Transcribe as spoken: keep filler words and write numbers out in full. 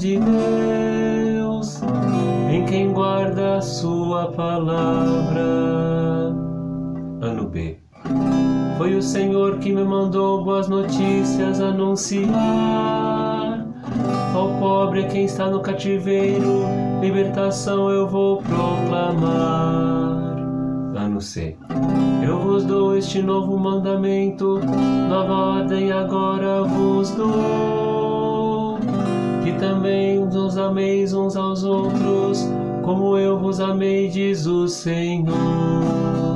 de Deus, em quem guarda a sua palavra. Ano B. Foi o Senhor que me mandou boas notícias anunciar. Ao pobre quem está no cativeiro, libertação eu vou proclamar. Ano C. Eu vos dou este novo mandamento, nova ordem agora vos dou, que também nos ameis uns aos outros, como eu vos amei, diz o Senhor.